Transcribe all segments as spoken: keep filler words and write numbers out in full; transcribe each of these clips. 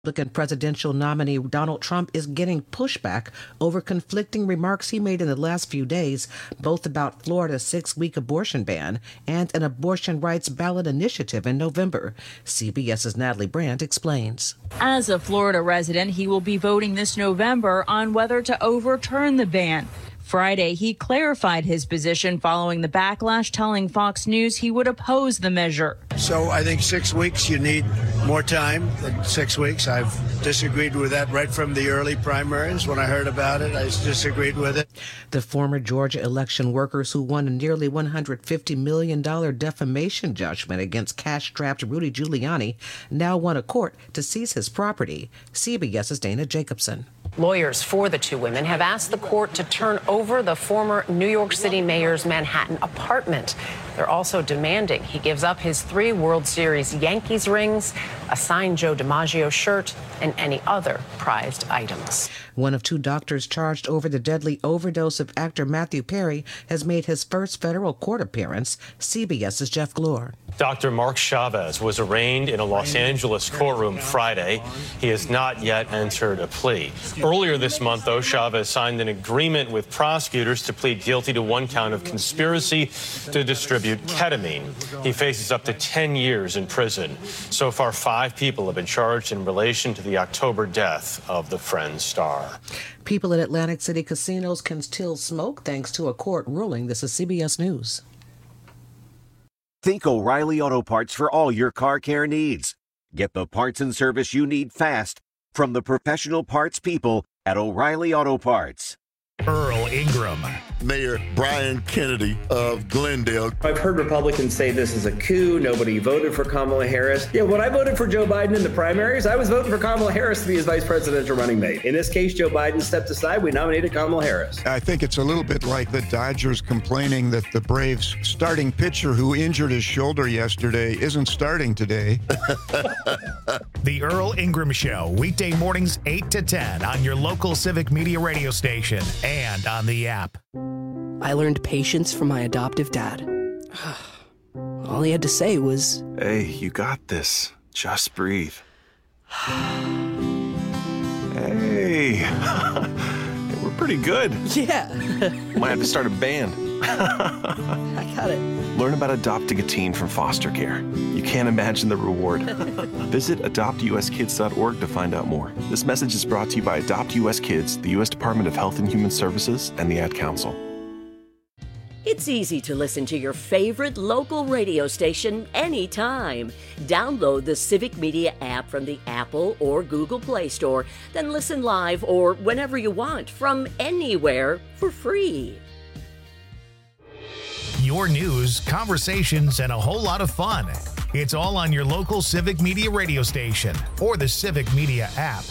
Republican presidential nominee Donald Trump is getting pushback over conflicting remarks he made in the last few days, both about Florida's six-week abortion ban and an abortion rights ballot initiative in November. CBS's Natalie Brandt explains. As a Florida resident, he will be voting this November on whether to overturn the ban. Friday, he clarified his position following the backlash, telling Fox News he would oppose the measure. So I think six weeks, you need more time than six weeks. I've disagreed with that right from the early primaries. When I heard about it, I disagreed with it. The former Georgia election workers who won a nearly one hundred fifty million dollars defamation judgment against cash-strapped Rudy Giuliani now want a court to seize his property. CBS's Dana Jacobson. Lawyers for the two women have asked the court to turn over the former New York City mayor's Manhattan apartment. They're also demanding he gives up his three World Series Yankees rings, a signed Joe DiMaggio shirt, and any other prized items. One of two doctors charged over the deadly overdose of actor Matthew Perry has made his first federal court appearance. CBS's Jeff Glor. Doctor Mark Chavez was arraigned in a Los Angeles courtroom Friday. He has not yet entered a plea. Earlier this month, though, Chavez signed an agreement with prosecutors to plead guilty to one count of conspiracy to distribute ketamine. He faces up to ten years in prison. So far, five people have been charged in relation to the October death of the Friends star. People at Atlantic City casinos can still smoke thanks to a court ruling. This is C B S News. Think O'Reilly Auto Parts for all your car care needs. Get the parts and service you need fast from the professional parts people at O'Reilly Auto Parts. Earl Ingram. Mayor Brian Kennedy of Glendale. I've heard Republicans say this is a coup. Nobody voted for Kamala Harris. Yeah, when I voted for Joe Biden in the primaries, I was voting for Kamala Harris to be his vice presidential running mate. In this case, Joe Biden stepped aside. We nominated Kamala Harris. I think it's a little bit like the Dodgers complaining that the Braves starting pitcher who injured his shoulder yesterday isn't starting today. The Earl Ingram Show, weekday mornings eight to ten on your local Civic Media radio station and on the app. I learned patience from my adoptive dad. All he had to say was, "Hey, you got this. Just breathe." Hey, we're pretty good. Yeah. Might have to start a band. I got it. Learn about adopting a teen from foster care. You can't imagine the reward. Visit adopt u s kids dot org to find out more. This message is brought to you by Adopt U S Kids, the U S Department of Health and Human Services, and the Ad Council. It's easy to listen to your favorite local radio station anytime. Download the Civic Media app from the Apple or Google Play Store, then listen live or whenever you want from anywhere for free. Your news, conversations, and a whole lot of fun. It's all on your local Civic Media radio station or the Civic Media app.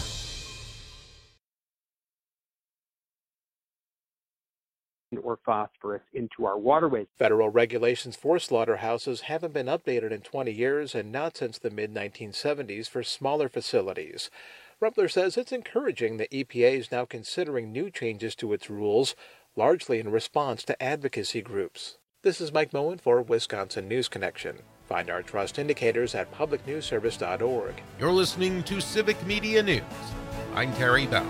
Or phosphorus into our waterways. Federal regulations for slaughterhouses haven't been updated in twenty years and not since the mid nineteen seventies for smaller facilities. Rumpler says it's encouraging that E P A is now considering new changes to its rules, largely in response to advocacy groups. This is Mike Moen for Wisconsin News Connection. Find our trust indicators at public news service dot org. You're listening to Civic Media News. I'm Terry Bell.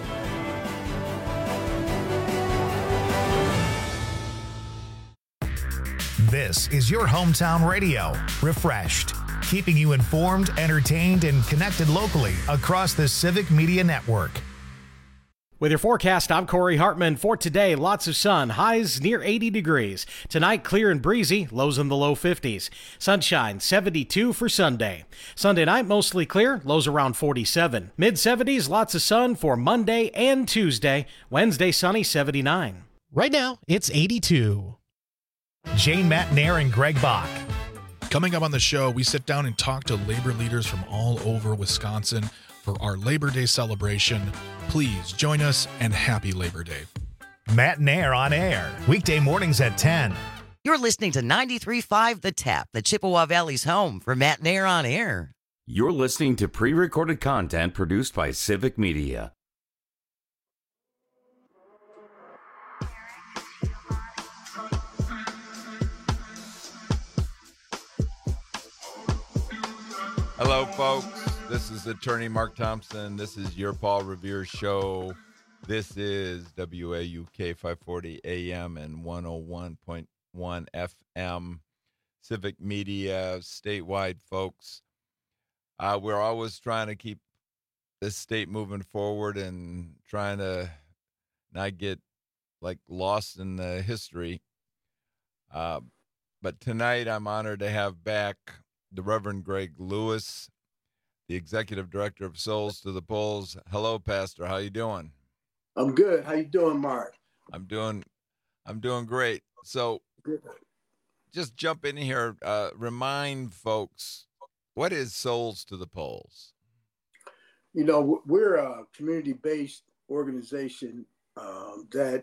This is your hometown radio, refreshed, keeping you informed, entertained, and connected locally across the Civic Media Network. With your forecast, I'm Corey Hartman. For today, lots of sun, highs near eighty degrees. Tonight, clear and breezy, lows in the low fifties. Sunshine, seventy-two for Sunday. Sunday night, mostly clear, lows around forty-seven. mid seventies, lots of sun for Monday and Tuesday. Wednesday, sunny, seventy-nine. Right now, it's eighty-two. Jane Matnair and Greg Bach. Coming up on the show, we sit down and talk to labor leaders from all over Wisconsin for our Labor Day celebration. Please join us and happy Labor Day. Matnair on air, weekday mornings at ten. You're listening to ninety-three point five The Tap, the Chippewa Valley's home for Matnair on air. You're listening to pre-recorded content produced by Civic Media. Hello, folks. This is Attorney Mark Thompson. This is your Paul Revere Show. This is W A U K five forty A M and one oh one point one F M. Civic Media, statewide folks. Uh, we're always trying to keep this state moving forward and trying to not get like lost in the history. Uh, but tonight I'm honored to have back the Reverend Greg Lewis, the Executive Director of Souls to the Polls. Hello, Pastor. How you doing? I'm good. How you doing, Mark? I'm doing I'm doing great. So good. Just jump in here. Uh, remind folks, what is Souls to the Polls? You know, we're a community-based organization um, that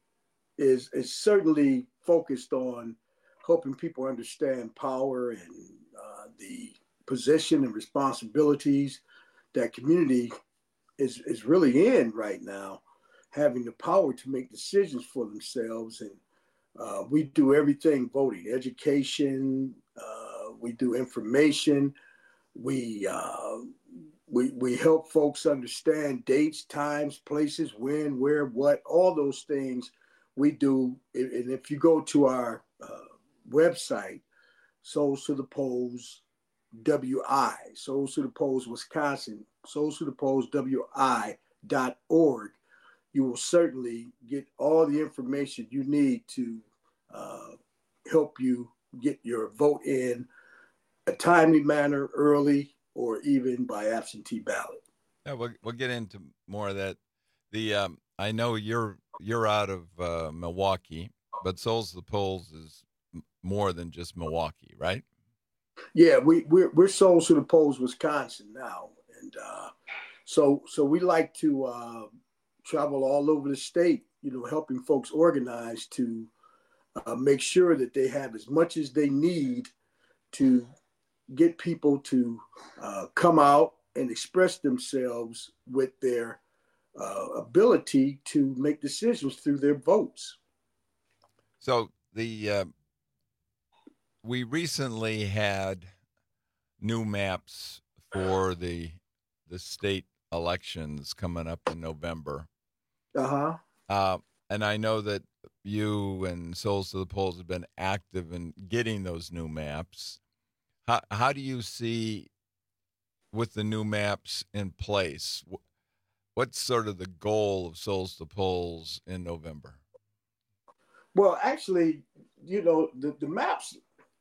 is is certainly focused on helping people understand power and uh, the position and responsibilities that community is is really in right now, having the power to make decisions for themselves. And uh, we do everything: voting, education, uh, we do information, we uh, we we help folks understand dates, times, places, when, where, what, all those things we do. And if you go to our uh, website, Souls to the Polls W I, Souls to the Polls Wisconsin, Souls to the Polls W I dot org, you will certainly get all the information you need to uh, help you get your vote in a timely manner, early, or even by absentee ballot. Yeah, we'll we'll get into more of that. The um, I know you're you're out of uh, Milwaukee, but Souls to the Polls is m- more than just Milwaukee, right? Yeah, we we're, we're Souls to the Polls Wisconsin now, and uh, so so we like to uh, travel all over the state, you know, helping folks organize to uh, make sure that they have as much as they need to get people to uh, come out and express themselves with their uh, ability to make decisions through their votes. So the uh, we recently had new maps for the the state elections coming up in November. Uh-huh. Uh, and I know that you and Souls to the Polls have been active in getting those new maps. How how do you see, with the new maps in place, what's sort of the goal of Souls to Polls in November? Well, actually, you know, the, the maps,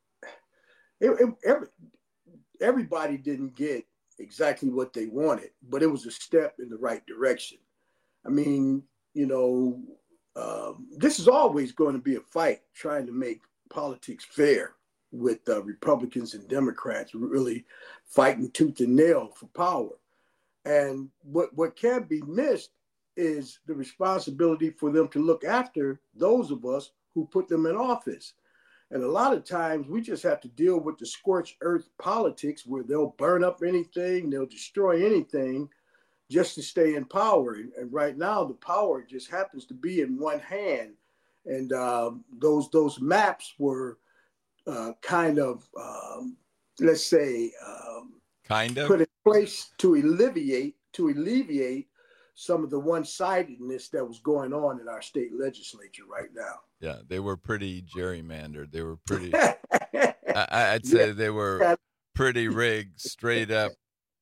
it, it, every, everybody didn't get exactly what they wanted, but it was a step in the right direction. I mean, you know, um, this is always going to be a fight trying to make politics fair, with uh, Republicans and Democrats really fighting tooth and nail for power. And what, what can't be missed is the responsibility for them to look after those of us who put them in office. And a lot of times we just have to deal with the scorched earth politics where they'll burn up anything, they'll destroy anything just to stay in power. And, and right now the power just happens to be in one hand. And um, those those maps were uh, kind of, um, let's say, um, kind of put in place to alleviate to alleviate some of the one-sidedness that was going on in our state legislature right now. Yeah, they were pretty gerrymandered. They were pretty, I, I'd say yeah. they were pretty rigged, straight up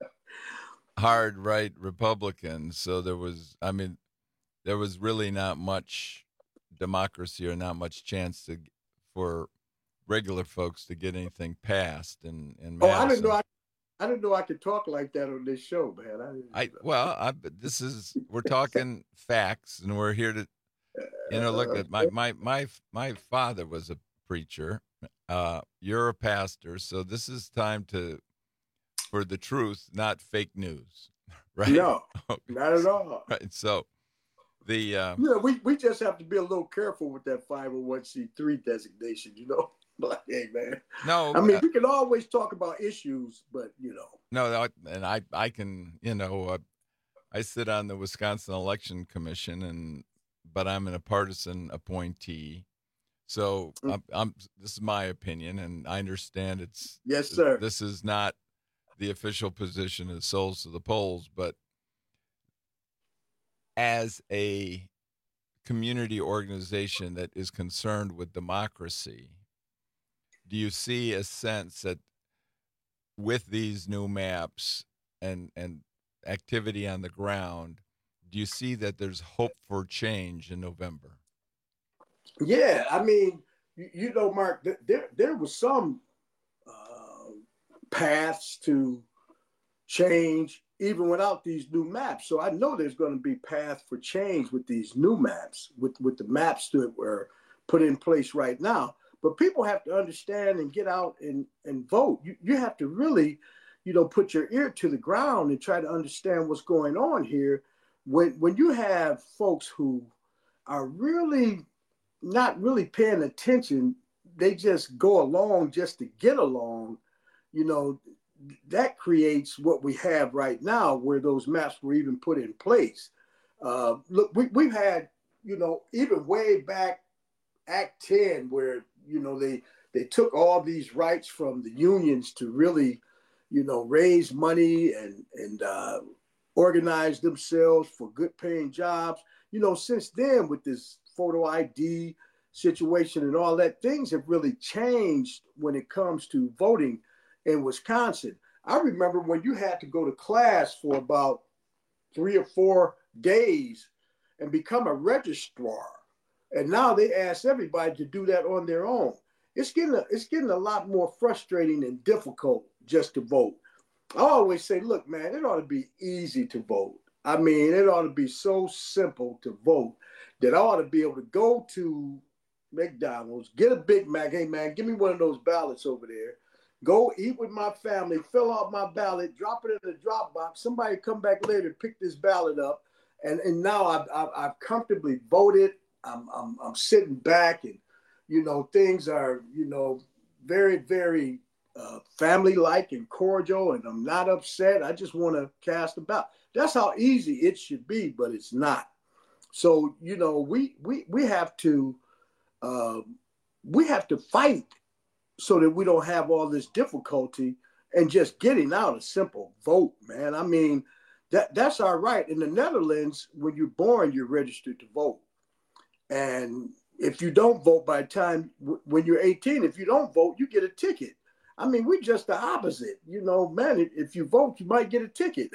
hard right Republicans. So there was, I mean, there was really not much democracy or not much chance to for regular folks to get anything passed. And, and oh, I didn't know I, I didn't know I could talk like that on this show, man. I, I well, I, this is we're talking facts, and we're here to, you know, look at my my my my father was a preacher. Uh, you're a pastor, so this is time to for the truth, not fake news, right? No, not at all. Right. So the uh, yeah, we we just have to be a little careful with that five oh one c three designation, you know. Like, hey, man. No, I mean, uh, we can always talk about issues, but you know. No, and I, I can, you know, uh, I sit on the Wisconsin Election Commission, and but I'm a partisan appointee, so mm. I'm, I'm. This is my opinion, and I understand it's. Yes, sir. This is not the official position is souls to the polls, but as a community organization that is concerned with democracy, do you see a sense that with these new maps and and activity on the ground, do you see that there's hope for change in November? Yeah, I mean, you, you know, Mark, th- there there was some uh, paths to change even without these new maps. So I know there's going to be path for change with these new maps, with, with the maps that were put in place right now. But people have to understand and get out and, and vote. You, you have to really, you know, put your ear to the ground and try to understand what's going on here. When, when you have folks who are really not really paying attention, they just go along just to get along, you know, that creates what we have right now, where those maps were even put in place. Uh, look, we, we've had, you know, even way back Act ten, where, you know, they they took all these rights from the unions to really, you know, raise money and and uh, organize themselves for good paying jobs. You know, since then, with this photo I D situation and all that, things have really changed when it comes to voting in Wisconsin. I remember when you had to go to class for about three or four days and become a registrar. And now they ask everybody to do that on their own. It's getting a, it's getting a lot more frustrating and difficult just to vote. I always say, look, man, it ought to be easy to vote. I mean, it ought to be so simple to vote that I ought to be able to go to McDonald's, get a Big Mac. Hey, man, give me one of those ballots over there. Go eat with my family, fill out my ballot, drop it in the drop box. Somebody come back later, pick this ballot up. And, and now I've, I've, I've comfortably voted. I'm, I'm, I'm sitting back and, you know, things are, you know, very, very uh, family-like and cordial, and I'm not upset. I just want to cast a ballot. That's how easy it should be, but it's not. So, you know, we we we have to uh, we have to fight so that we don't have all this difficulty and just getting out a simple vote, man. I mean, that that's our right. In the Netherlands, when you're born, you're registered to vote. And if you don't vote by the time w- when you're eighteen, if you don't vote, you get a ticket. I mean, we're just the opposite. You know, man, if you vote, you might get a ticket.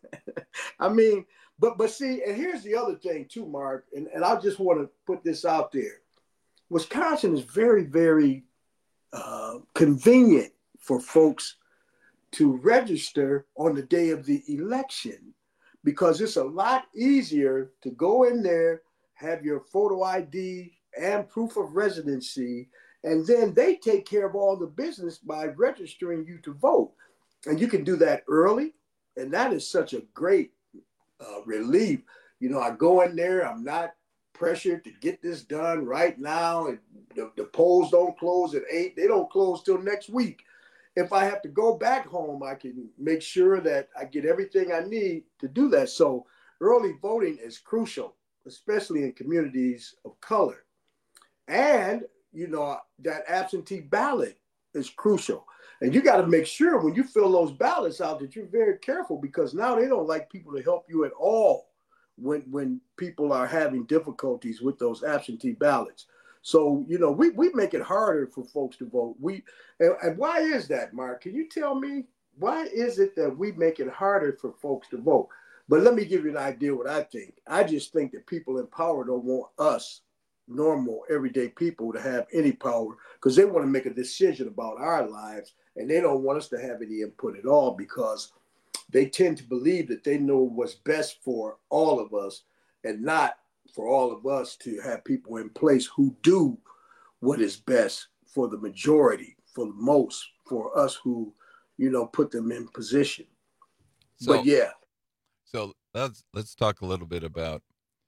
I mean, but but see, and here's the other thing too, Mark, and, and I just want to put this out there. Wisconsin is very, very uh, convenient for folks to register on the day of the election, because it's a lot easier to go in there, have your photo I D and proof of residency, and then they take care of all the business by registering you to vote. And you can do that early, and that is such a great uh, relief. You know, I go in there, I'm not pressured to get this done right now, and the, the polls don't close at eight. They don't close till next week. If I have to go back home, I can make sure that I get everything I need to do that. So early voting is crucial, especially in communities of color. And, you know, that absentee ballot is crucial. And you got to make sure when you fill those ballots out that you're very careful, because now they don't like people to help you at all when when people are having difficulties with those absentee ballots. So, you know, we, we make it harder for folks to vote. We and, and why is that, Mark? Can you tell me, why is it that we make it harder for folks to vote? But let me give you an idea what I think. I just think that people in power don't want us, normal, everyday people, to have any power, because they want to make a decision about our lives, and they don't want us to have any input at all, because they tend to believe that they know what's best for all of us, and not for all of us to have people in place who do what is best for the majority, for the most, for us who, you know, put them in position. So, but yeah. So let's let's talk a little bit about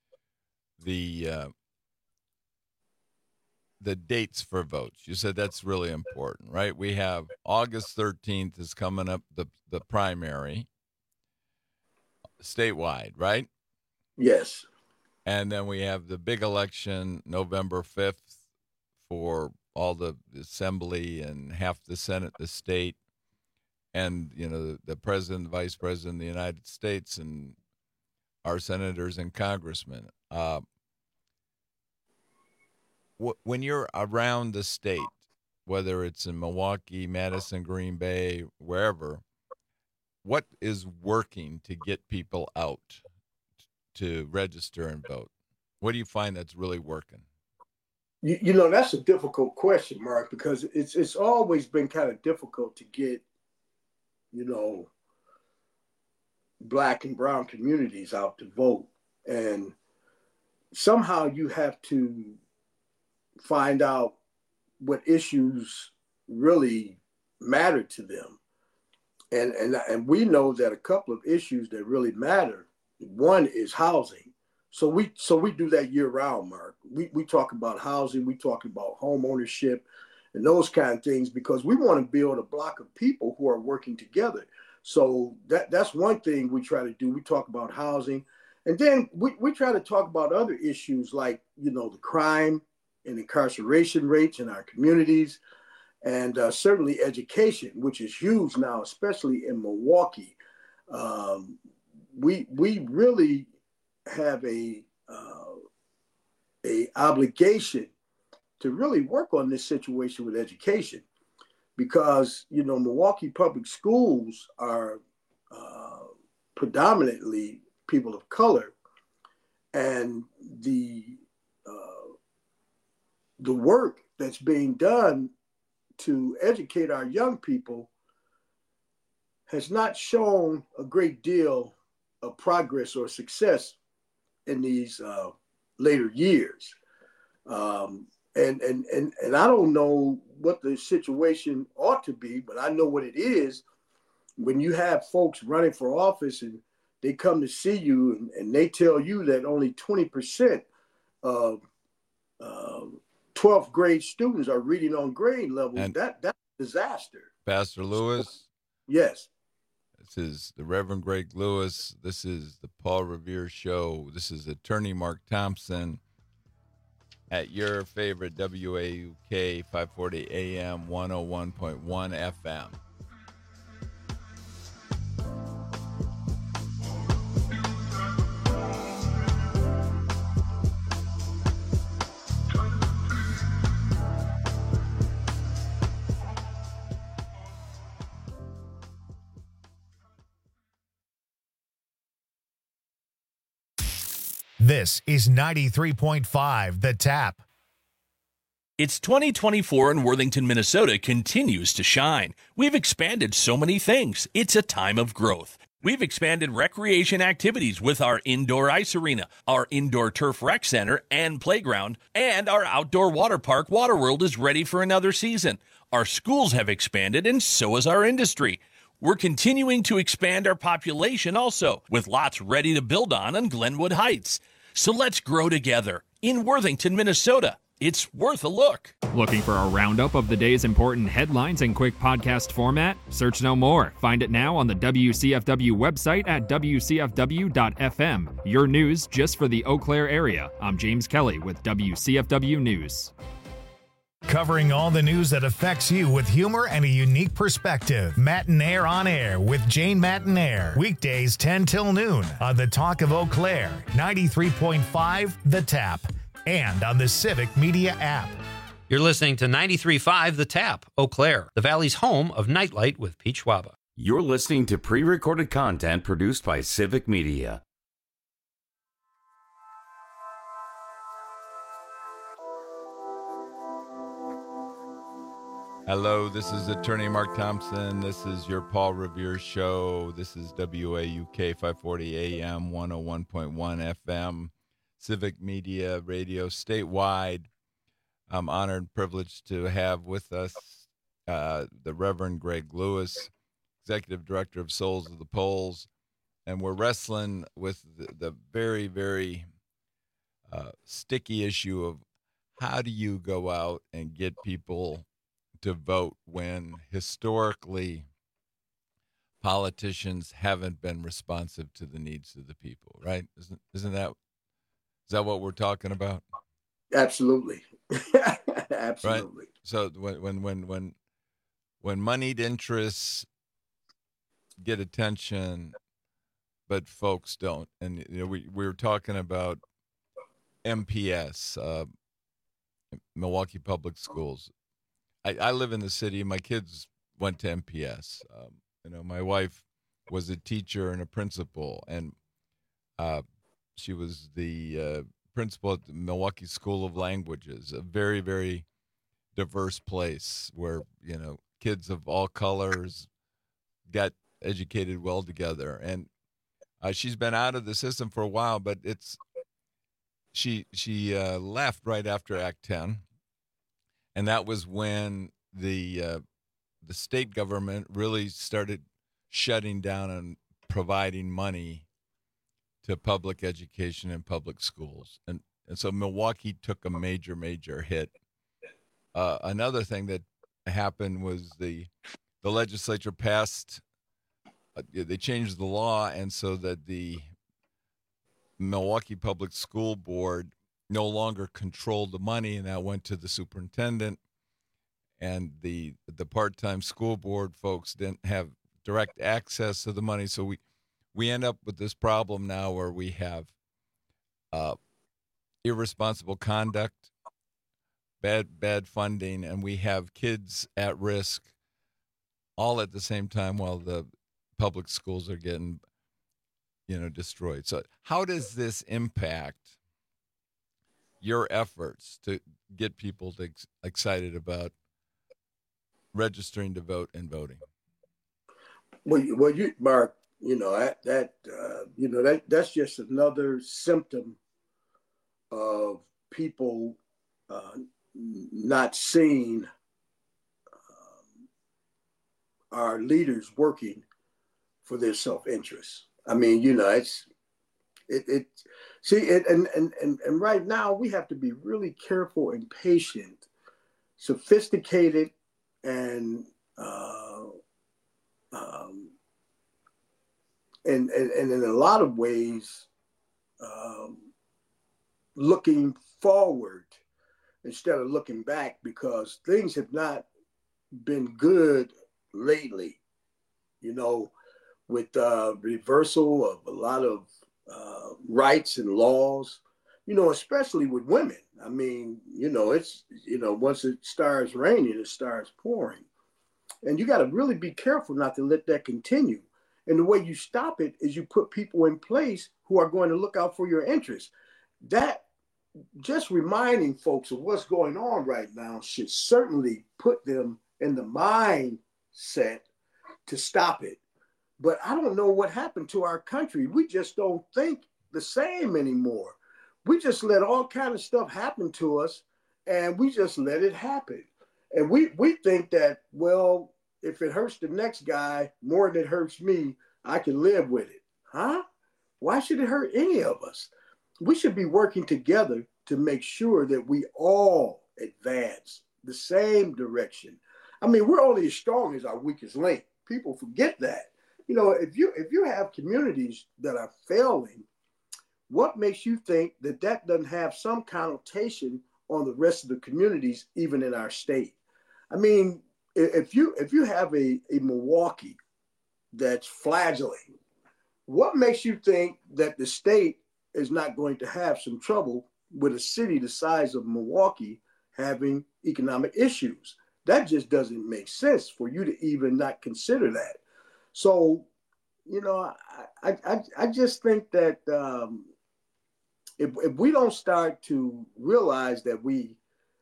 the uh, the dates for votes. You said that's really important, right? We have August thirteenth is coming up, the the primary statewide, right? Yes. And then we have the big election November fifth for all the assembly and half the Senate, the state. and you know the, the president, the vice president of the United States, and our senators and congressmen. Uh, wh- when you're around the state, whether it's in Milwaukee, Madison, Green Bay, wherever, what is working to get people out to register and vote? What do you find that's really working? You, you know, that's a difficult question, Mark, because it's it's always been kind of difficult to get, you know, Black and brown communities out to vote. And somehow you have to find out what issues really matter to them. And, and, and we know that a couple of issues that really matter, one is housing. So we so we do that year round, Mark. We we talk about housing, we talk about home ownership and those kind of things, because we want to build a block of people who are working together. So that that's one thing we try to do. We talk about housing. And then we, we try to talk about other issues like, you know, the crime and incarceration rates in our communities, and uh, certainly education, which is huge now, especially in Milwaukee. Um, we we really have a uh, a obligation to really work on this situation with education, because you know Milwaukee public schools are uh, predominantly people of color, and the uh, the work that's being done to educate our young people has not shown a great deal of progress or success in these uh, later years. Um, and, and, and, and I don't know what the situation ought to be, but I know what it is. When you have folks running for office and they come to see you and, and they tell you that only twenty percent of uh, twelfth grade students are reading on grade level, and that that's a disaster. Pastor Lewis? Yes. This is the Reverend Greg Lewis. This is the Paul Revere Show. This is Attorney Mark Thompson at your favorite W A U K five forty A M one oh one point one F M. This is ninety-three point five The Tap. It's twenty twenty-four and Worthington, Minnesota continues to shine. We've expanded so many things. It's a time of growth. We've expanded recreation activities with our indoor ice arena, our indoor turf rec center and playground, and our outdoor water park, Waterworld, is ready for another season. Our schools have expanded, and so has our industry. We're continuing to expand our population also, with lots ready to build on on Glenwood Heights. So let's grow together in Worthington, Minnesota. It's worth a look. Looking for a roundup of the day's important headlines in quick podcast format? Search no more. Find it now on the W C F W website at W C F W dot F M. Your news just for the Eau Claire area. I'm James Kelly with W C F W News. Covering all the news that affects you with humor and a unique perspective. Matinaire on Air with Jane Matinaire. Weekdays ten till noon on the Talk of Eau Claire, ninety-three point five The Tap, and on the Civic Media app. You're listening to ninety-three point five The Tap, Eau Claire, the Valley's home of Nightlight with Pete Schwaba. You're listening to pre-recorded content produced by Civic Media. Hello, this is Attorney Mark Thompson. This is your Paul Revere Show. This is W A U K five forty A M one oh one point one F M, Civic Media Radio statewide. I'm honored and privileged to have with us uh, the Reverend Greg Lewis, Executive Director of Souls of the Polls. And we're wrestling with the, the very, very uh, sticky issue of how do you go out and get people to vote when historically politicians haven't been responsive to the needs of the people, right? Isn't isn't that is that what we're talking about? Absolutely. Absolutely. Right? So when when when when when moneyed interests get attention, but folks don't. And you know, we we were talking about M P S, uh, Milwaukee Public Schools. I, I live in the city. My kids went to M P S. Um, you know, my wife was a teacher and a principal, and uh, she was the uh, principal at the Milwaukee School of Languages, a very, very diverse place where, you know, kids of all colors got educated well together. And uh, she's been out of the system for a while, but it's she she uh, left right after Act ten, and that was when the uh, the state government really started shutting down and providing money to public education and public schools. And, and so Milwaukee took a major, major hit. Uh, another thing that happened was the the legislature passed, uh, they changed the law, and so that the Milwaukee Public School Board no longer controlled the money, and that went to the superintendent. And the the part-time school board folks didn't have direct access to the money, so we we end up with this problem now where we have uh, irresponsible conduct, bad bad funding, and we have kids at risk all at the same time while the public schools are getting, you know, destroyed. So how does this impact your efforts to get people to ex- excited about registering to vote and voting? Well, you, well, you, Mark, you know that that uh, you know that that's just another symptom of people uh, not seeing um, our leaders working for their self-interest. I mean, you know, it's it it see it, and and and and right now we have to be really careful and patient, sophisticated, and uh, um, and, and and in a lot of ways, um, looking forward instead of looking back, because things have not been good lately. You know, with uh, reversal of a lot of uh, rights and laws, you know, especially with women. I mean, you know, it's, you know, once it starts raining, it starts pouring. And you got to really be careful not to let that continue. And the way you stop it is you put people in place who are going to look out for your interests. That, just reminding folks of what's going on right now, should certainly put them in the mindset to stop it. But I don't know what happened to our country. We just don't think the same anymore. We just let all kind of stuff happen to us, and we just let it happen. And we, we think that, well, if it hurts the next guy more than it hurts me, I can live with it. Huh? Why should it hurt any of us? We should be working together to make sure that we all advance the same direction. I mean, we're only as strong as our weakest link. People forget that. You know, if you if you have communities that are failing, what makes you think that that doesn't have some connotation on the rest of the communities, even in our state? I mean, if you if you have a, a Milwaukee that's flagellating, what makes you think that the state is not going to have some trouble with a city the size of Milwaukee having economic issues? That just doesn't make sense for you to even not consider that. So, you know, I I, I just think that um, if, if we don't start to realize that we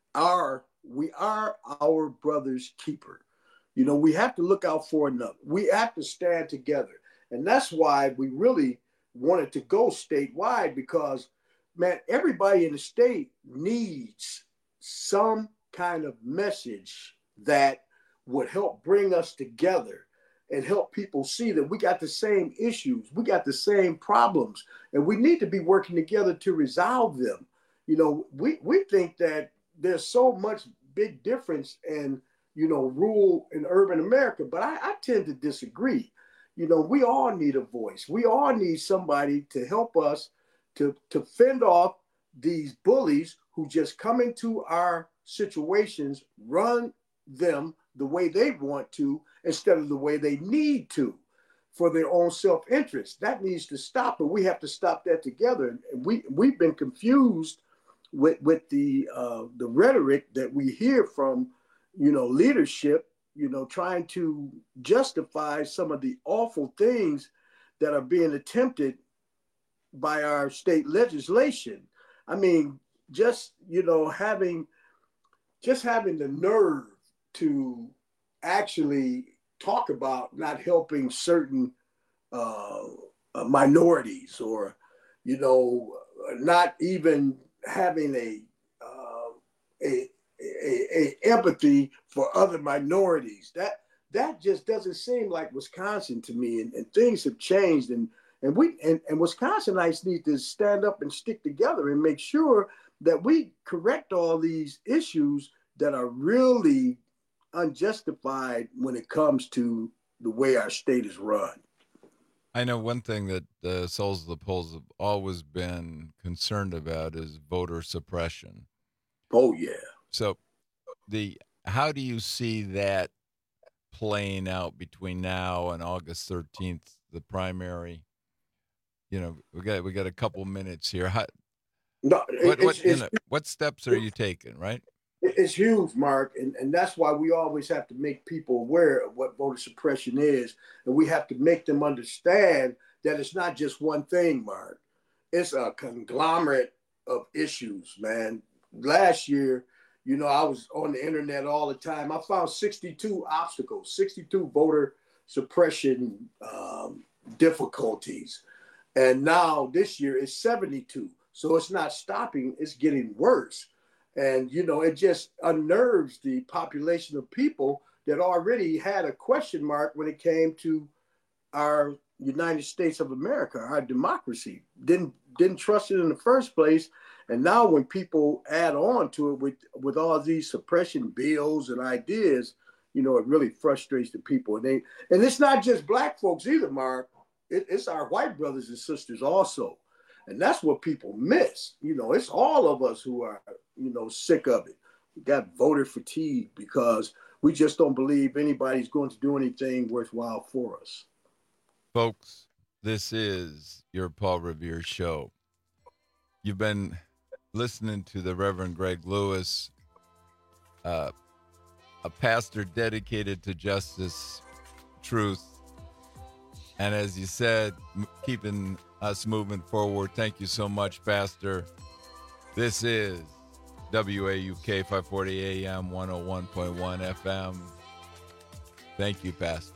are we are our brother's keeper, you know, we have to look out for another. We have to stand together. And that's why we really wanted to go statewide, because, man, everybody in the state needs some kind of message that would help bring us together and help people see that we got the same issues, we got the same problems, and we need to be working together to resolve them. You know, we, we think that there's so much big difference in, you know, rural and urban America, but I, I tend to disagree. You know, we all need a voice. We all need somebody to help us to, to fend off these bullies who just come into our situations, run them the way they want to instead of the way they need to. for their own self-interest. That needs to stop, and we have to stop that together. And we, we've been confused with, with the, uh, the rhetoric that we hear from, you know, leadership, you know, trying to justify some of the awful things that are being attempted by our state legislation. I mean, just, you know, having, just having the nerve to actually talk about not helping certain uh, uh, minorities, or, you know, not even having a, uh, a, a, a empathy for other minorities. That that just doesn't seem like Wisconsin to me. And, and things have changed, and and we and, and Wisconsinites need to stand up and stick together and make sure that we correct all these issues that are really unjustified when it comes to the way our state is run. I know one thing that the Souls of the Polls have always been concerned about is voter suppression. Oh, yeah. So the how do you see that playing out between now and August thirteenth, the primary? You know, we got we got a couple minutes here. How, no, what, it's, what, it's, you know, what steps are you taking, right? It's huge, Mark, and, and that's why we always have to make people aware of what voter suppression is, and we have to make them understand that it's not just one thing, Mark. It's a conglomerate of issues, man. Last year, you know, I was on the internet all the time. I found sixty-two obstacles, sixty-two voter suppression um, difficulties, and now this year it's seventy-two. So it's not stopping, it's getting worse. And, you know, it just unnerves the population of people that already had a question mark when it came to our United States of America, our democracy. Didn't didn't trust it in the first place. And now when people add on to it with, with all these suppression bills and ideas, you know, it really frustrates the people. And they and it's not just black folks either, Mark. It, it's our white brothers and sisters also. And that's what people miss. You know, it's all of us who are, you know, sick of it. We got voter fatigue because we just don't believe anybody's going to do anything worthwhile for us. Folks, this is your Paul Revere Show. You've been listening to the Reverend Greg Lewis, uh, a pastor dedicated to justice, truth, and as you said, m- keeping us moving forward. Thank you so much, Pastor. This is W A U K five forty A M, one oh one point one F M. Thank you, Pastor.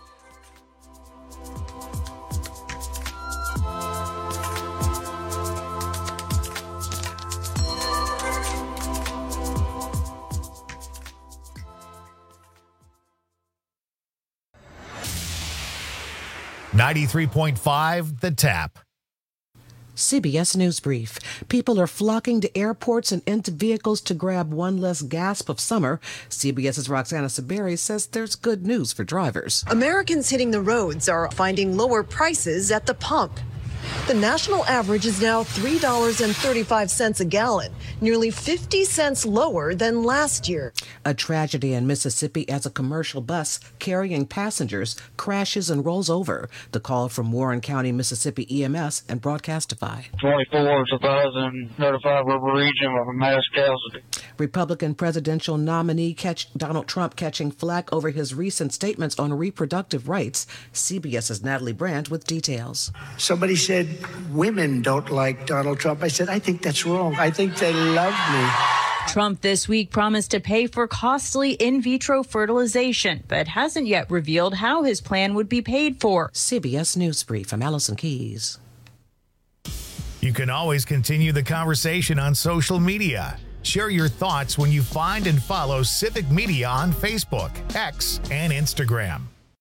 ninety-three point five The Tap. C B S News Brief. People are flocking to airports and into vehicles to grab one less gasp of summer. CBS's Roxana Saberi says there's good news for drivers. Americans hitting the roads are finding lower prices at the pump. The national average is now three dollars and thirty-five cents a gallon, nearly fifty cents lower than last year. A tragedy in Mississippi as a commercial bus carrying passengers crashes and rolls over. The call from Warren County, Mississippi E M S and Broadcastify. twenty-four survivors notified River region of a mass casualty. Republican presidential nominee catch Donald Trump catching flack over his recent statements on reproductive rights. CBS's Natalie Brandt with details. Somebody said women don't like Donald Trump. I said, I think that's wrong. I think they love me. Trump this week promised to pay for costly in vitro fertilization, but hasn't yet revealed how his plan would be paid for. C B S News Brief. I'm Allison Keys. You can always continue the conversation on social media. Share your thoughts when you find and follow Civic Media on Facebook, X, and Instagram.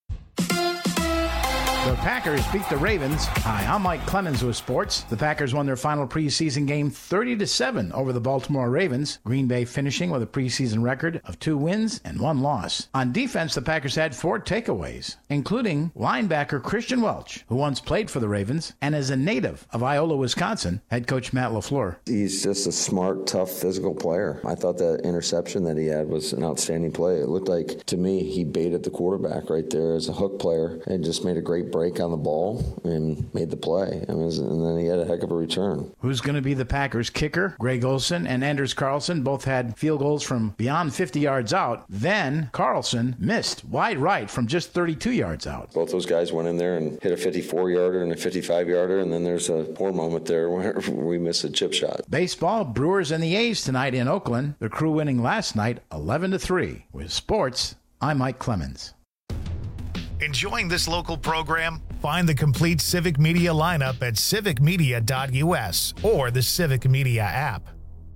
The Packers beat the Ravens. Hi, I'm Mike Clemens with sports. The Packers won their final preseason game thirty to seven over the Baltimore Ravens. Green Bay finishing with a preseason record of two wins and one loss. On defense, the Packers had four takeaways, including linebacker Christian Welch, who once played for the Ravens and is a native of Iola, Wisconsin. Head coach Matt LaFleur. He's just a smart, tough, physical player. I thought that interception that he had was an outstanding play. It looked like, to me, he baited the quarterback right there as a hook player and just made a great break on the ball and made the play. I mean, and then he had a heck of a return. Who's going to be the Packers kicker? Greg Olsen and Anders Carlson both had field goals from beyond fifty yards out. Then Carlson missed wide right from just thirty-two yards out. Both those guys went in there and hit a fifty-four-yarder and a fifty-five-yarder, and then there's a poor moment there where we missed a chip shot. Baseball, Brewers and the A's tonight in Oakland. The Crew winning last night eleven to three. With sports, I'm Mike Clemens. Enjoying this local program? Find the complete Civic Media lineup at civic media dot u s or the Civic Media app.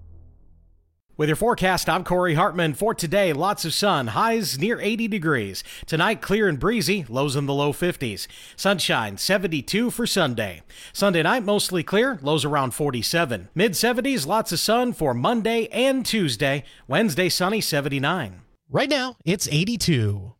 With your forecast, I'm Corey Hartman. For today, lots of sun, highs near eighty degrees. Tonight, clear and breezy, lows in the low fifties. Sunshine, seventy-two for Sunday. Sunday night, mostly clear, lows around forty-seven. mid seventies, lots of sun for Monday and Tuesday. Wednesday, sunny, seventy-nine. Right now, it's eighty-two.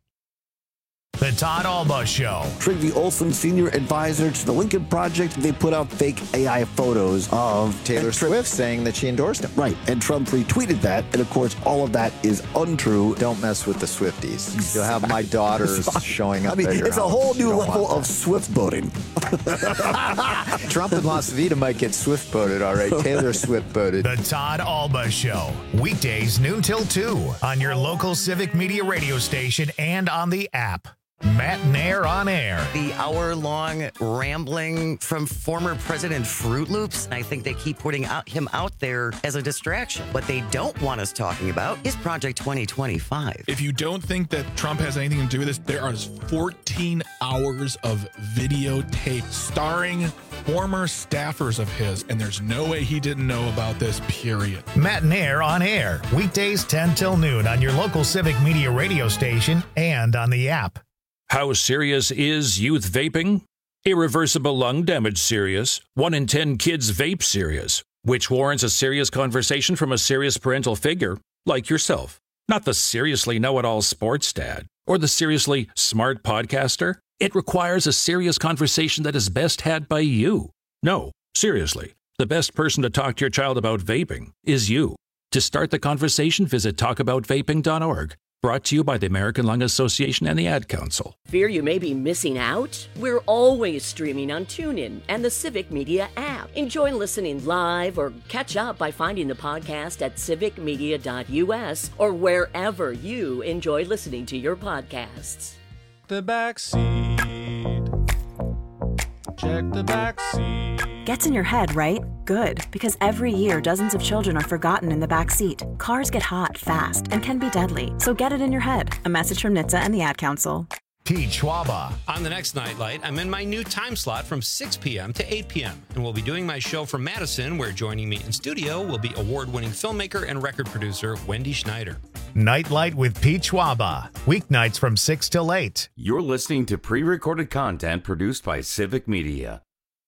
The Todd Alba Show. Trygve Olsen, senior advisor to the Lincoln Project, they put out fake A I photos of Taylor Swift saying that she endorsed him. Right, and Trump retweeted that, and of course, all of that is untrue. Don't mess with the Swifties. You'll have my daughters showing up. I mean, at your it's house. a whole new You don't level want of Swift voting. Trump and Las Vegas might get Swift voted, all right. Taylor Swift voted. The Todd Alba Show. Weekdays noon till two on your local Civic Media radio station and on the app. Matt Nair on air. The hour-long rambling from former President Fruit Loops. I think they keep putting out, him out there as a distraction. What they don't want us talking about is Project twenty twenty-five. If you don't think that Trump has anything to do with this, there are fourteen hours of videotape starring former staffers of his, and there's no way he didn't know about this, period. Matt Nair on air. Weekdays ten till noon on your local Civic Media radio station and on the app. How serious is youth vaping? Irreversible lung damage serious. One in ten kids vape serious, which warrants a serious conversation from a serious parental figure like yourself. Not the seriously know-it-all sports dad or the seriously smart podcaster. It requires a serious conversation that is best had by you. No, seriously, the best person to talk to your child about vaping is you. To start the conversation, visit talk about vaping dot org. Brought to you by the American Lung Association and the Ad Council. Fear you may be missing out? We're always streaming on TuneIn and the Civic Media app. Enjoy listening live or catch up by finding the podcast at civic media dot u s or wherever you enjoy listening to your podcasts. The back seat. Check the back seat. Gets in your head, right? Good, because every year dozens of children are forgotten in the back seat. Cars get hot fast and can be deadly, so get it in your head. A message from N H T S A and the Ad Council. Pete Schwaba. On the next Nightlight, I'm in my new time slot from six p.m. to eight p.m. and we'll be doing my show from Madison, where joining me in studio will be award-winning filmmaker and record producer Wendy Schneider. Nightlight with Pete Schwaba. Weeknights from six till eight. You're listening to pre-recorded content produced by Civic Media.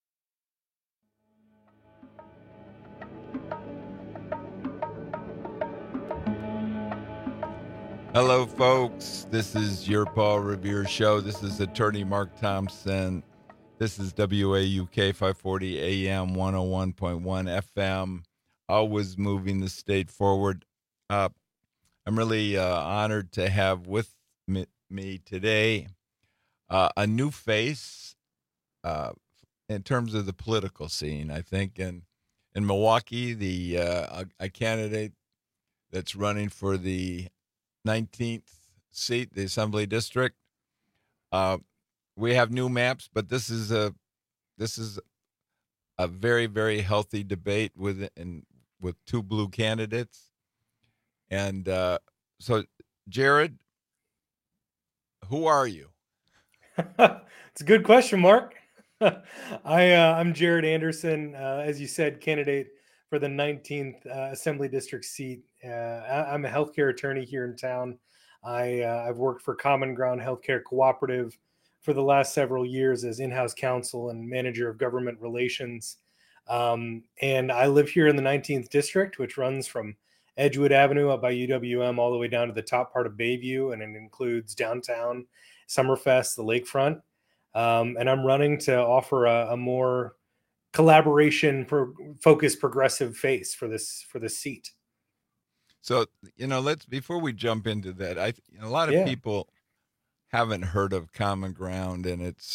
Hello, folks. This is your Paul Revere Show. This is attorney Mark Thompson. This is W A U K five forty A M, one oh one point one F M. Always moving the state forward. Uh, I'm really uh, honored to have with me, me today uh, a new face uh, in terms of the political scene, I think. In, in Milwaukee, the uh, a, a candidate that's running for the nineteenth seat, the Assembly District. Uh, we have new maps, but this is a this is a very, very healthy debate with and with two blue candidates. And uh, so, Jared, who are you? It's a good question, Mark. I uh, I'm Jared Anderson, uh, as you said, candidate for the nineteenth uh, Assembly District seat. Uh, I, I'm a healthcare attorney here in town. I, uh, I've worked for Common Ground Healthcare Cooperative for the last several years as in-house counsel and manager of government relations. Um, and I live here in the nineteenth District, which runs from Edgewood Avenue up by U W M all the way down to the top part of Bayview, and it includes downtown, Summerfest, the lakefront. Um, and I'm running to offer a, a more collaboration pro- focused progressive face for this for this seat. So, you know, let's before we jump into that, I a lot of Yeah. people haven't heard of Common Ground, and it's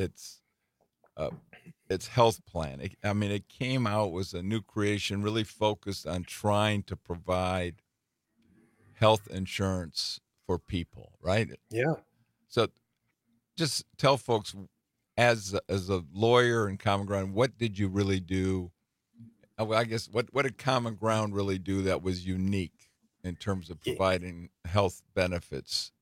its uh, its health plan. It, I mean, it came out was a new creation, really focused on trying to provide health insurance for people, right? Yeah. So, just tell folks, as as a lawyer in Common Ground, what did you really do? Well, I guess what what did Common Ground really do that was unique in terms of providing health benefits?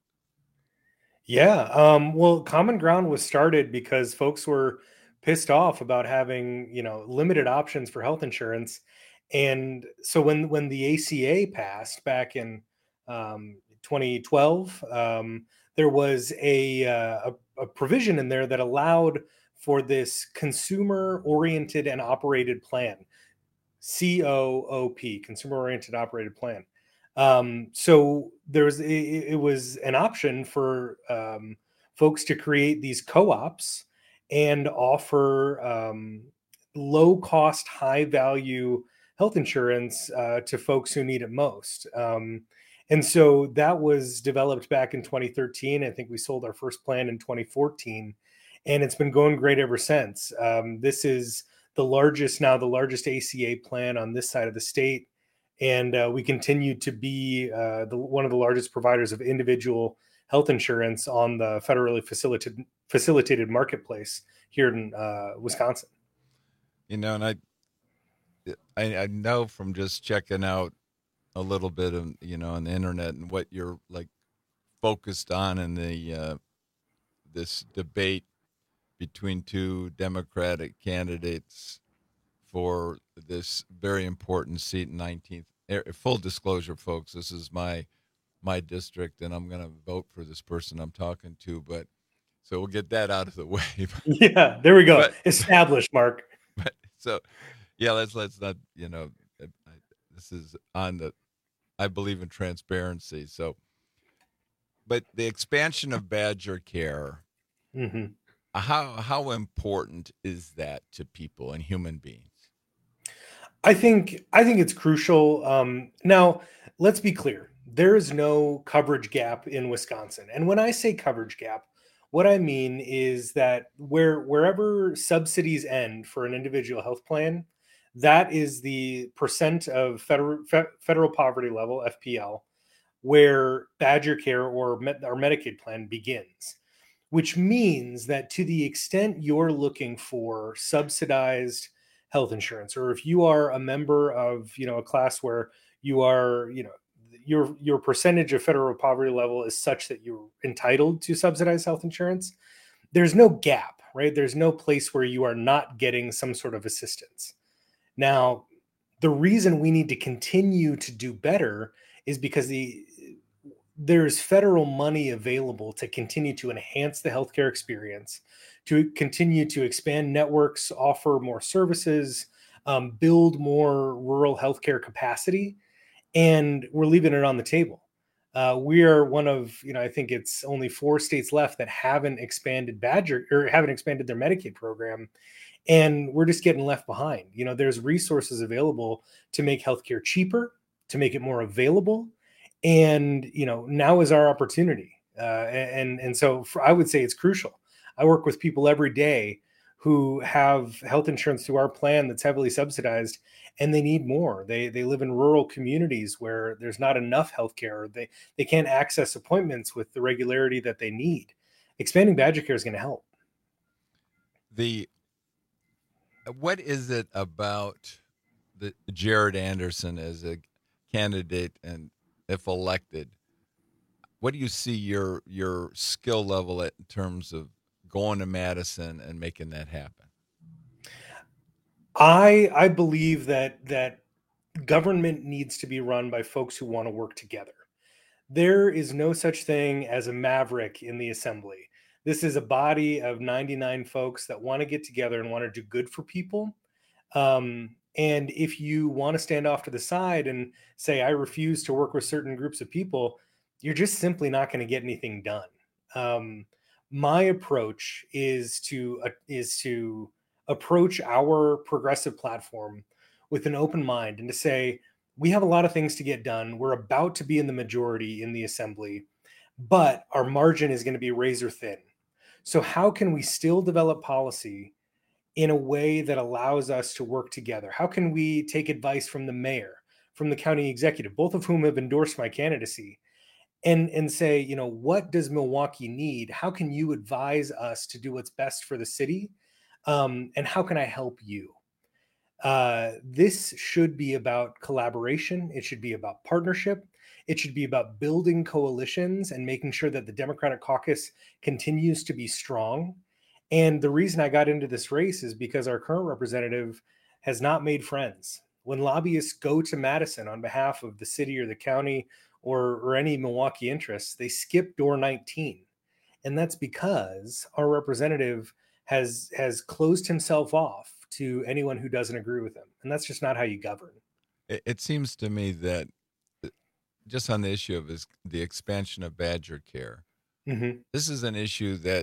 Yeah. Um, well, Common Ground was started because folks were pissed off about having, you know, limited options for health insurance. And so when when the A C A passed back in um, twenty twelve, um, there was a, uh, a a provision in there that allowed for this consumer-oriented and operated plan, C O O P, consumer-oriented operated plan. Um, so there was it, it was an option for um, folks to create these co-ops and offer um, low-cost, high-value health insurance uh, to folks who need it most. Um, and so that was developed back in twenty thirteen. I think we sold our first plan in twenty fourteen, and it's been going great ever since. Um, this is the largest, now the largest A C A plan on this side of the state. And uh, we continue to be uh, the, one of the largest providers of individual health insurance on the federally facilitated facilitated marketplace here in uh, Wisconsin. You know, and I, I, I know from just checking out a little bit of, you know, on the internet and what you're like focused on in the uh, this debate between two Democratic candidates for this very important seat in nineteenth. Full disclosure, folks, this is my my district, and I'm going to vote for this person I'm talking to. But so we'll get that out of the way. Yeah, there we go. But, established, Mark. But so, yeah, let's let's not, you know, I, I, this is on the. I believe in transparency. So, but the expansion of Badger Care. Mm-hmm. How how important is that to people and human beings? I think I think it's crucial. Um, now, let's be clear. There is no coverage gap in Wisconsin. And when I say coverage gap, what I mean is that where wherever subsidies end for an individual health plan, that is the percent of federal federal poverty level, F P L, where Badger Care or our Medicaid plan begins. Which means that to the extent you're looking for subsidized health insurance, or if you are a member of, you know, a class where you are, you know, your your percentage of federal poverty level is such that you're entitled to subsidized health insurance, there's no gap, right? There's no place where you are not getting some sort of assistance. Now, the reason we need to continue to do better is because the there's federal money available to continue to enhance the healthcare experience, to continue to expand networks, offer more services, um, build more rural healthcare capacity, and we're leaving it on the table. Uh, we are one of, you know, I think it's only four states left that haven't expanded Badger or haven't expanded their Medicaid program, and we're just getting left behind. You know, there's resources available to make healthcare cheaper, to make it more available. And, you know, now is our opportunity. Uh, and, and so for, I would say it's crucial. I work with people every day who have health insurance through our plan that's heavily subsidized, and they need more. They they live in rural communities where there's not enough healthcare. They, they can't access appointments with the regularity that they need. Expanding Badger Care is going to help. The, what is it about the Jared Anderson as a candidate, and if elected, what do you see your your skill level at in terms of going to Madison and making that happen? I I believe that that government needs to be run by folks who want to work together. There is no such thing as a maverick in the assembly. This is a body of ninety-nine folks that want to get together and want to do good for people. Um, And if you want to stand off to the side and say, I refuse to work with certain groups of people, you're just simply not going to get anything done. Um, my approach is to uh, is to approach our progressive platform with an open mind and to say, we have a lot of things to get done. We're about to be in the majority in the assembly, but our margin is going to be razor thin. So how can we still develop policy in a way that allows us to work together? How can we take advice from the mayor, from the county executive, both of whom have endorsed my candidacy, and and say, you know, what does Milwaukee need? How can you advise us to do what's best for the city? Um, and how can I help you? Uh, this should be about collaboration. It should be about partnership. It should be about building coalitions and making sure that the Democratic caucus continues to be strong. And the reason I got into this race is because our current representative has not made friends. When lobbyists go to Madison on behalf of the city or the county or, or any Milwaukee interests, they skip door nineteen. And that's because our representative has has closed himself off to anyone who doesn't agree with him. And that's just not how you govern. It, it seems to me that just on the issue of is the expansion of Badger Care, mm-hmm. this is an issue that,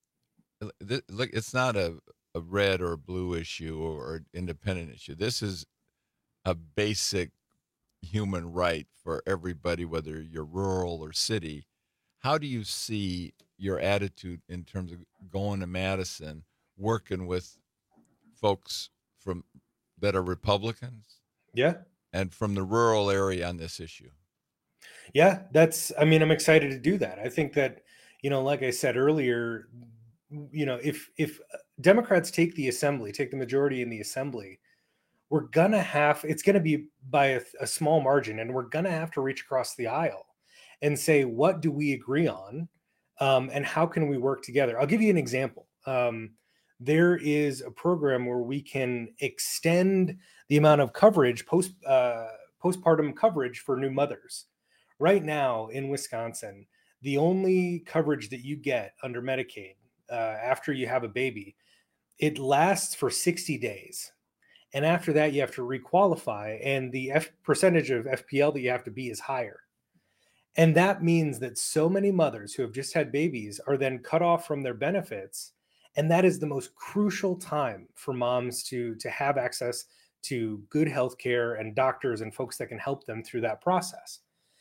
look, it's not a, a red or blue issue or independent issue. This is a basic human right for everybody, whether you're rural or city. How do you see your attitude in terms of going to Madison, working with folks from that are Republicans? Yeah. And from the rural area on this issue? Yeah, that's, I mean, I'm excited to do that. I think that, you know, like I said earlier, you know, if, if Democrats take the assembly, take the majority in the assembly, we're gonna have, it's gonna be by a, a small margin, and we're gonna have to reach across the aisle and say, what do we agree on? Um, and how can we work together? I'll give you an example. Um, there is a program where we can extend the amount of coverage, post uh, postpartum coverage for new mothers. Right now in Wisconsin, the only coverage that you get under Medicaid uh, after you have a baby, it lasts for sixty days. And after that, you have to requalify, and the F percentage of F P L that you have to be is higher. And that means that so many mothers who have just had babies are then cut off from their benefits. And that is the most crucial time for moms to, to have access to good health care and doctors and folks that can help them through that process.